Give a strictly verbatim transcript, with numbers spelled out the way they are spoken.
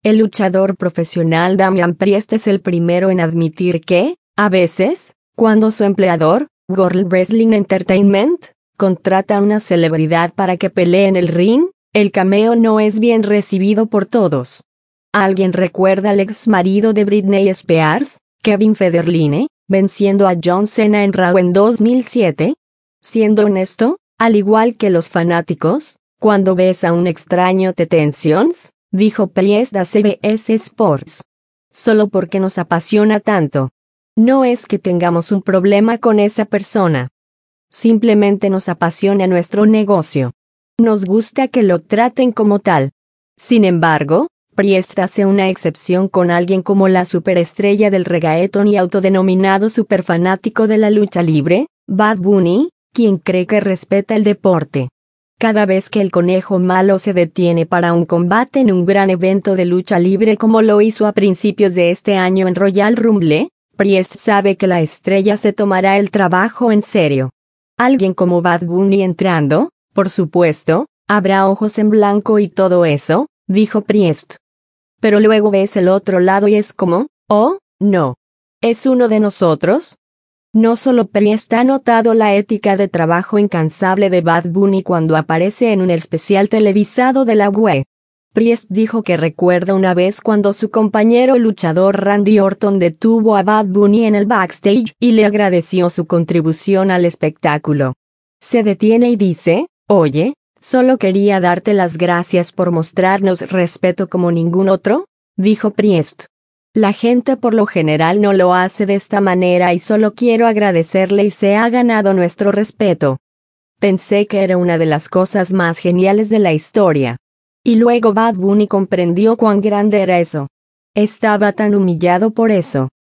El luchador profesional Damian Priest es el primero en admitir que, a veces, cuando su empleador, World Wrestling Entertainment, contrata a una celebridad para que pelee en el ring, el cameo no es bien recibido por todos. ¿Alguien recuerda al ex marido de Britney Spears, Kevin Federline, venciendo a John Cena en Raw en dos mil siete? Siendo honesto, al igual que los fanáticos, cuando ves a un extraño te tensions, dijo Priest a C B S Sports. Solo porque nos apasiona tanto. No es que tengamos un problema con esa persona. Simplemente nos apasiona nuestro negocio. Nos gusta que lo traten como tal. Sin embargo, Priest hace una excepción con alguien como la superestrella del reggaetón y autodenominado superfanático de la lucha libre, Bad Bunny, quien cree que respeta el deporte. Cada vez que el conejo malo se detiene para un combate en un gran evento de lucha libre como lo hizo a principios de este año en Royal Rumble, Priest sabe que la estrella se tomará el trabajo en serio. Alguien como Bad Bunny entrando, por supuesto, habrá ojos en blanco y todo eso, dijo Priest. Pero luego ves el otro lado y es como, oh, no. ¿Es uno de nosotros? No solo Priest ha notado la ética de trabajo incansable de Bad Bunny cuando aparece en un especial televisado de la W W E. Priest dijo que recuerda una vez cuando su compañero luchador Randy Orton detuvo a Bad Bunny en el backstage y le agradeció su contribución al espectáculo. Se detiene y dice, oye, solo quería darte las gracias por mostrarnos respeto como ningún otro, dijo Priest. La gente por lo general no lo hace de esta manera y solo quiero agradecerle y se ha ganado nuestro respeto. Pensé que era una de las cosas más geniales de la historia. Y luego Bad Bunny comprendió cuán grande era eso. Estaba tan humillado por eso.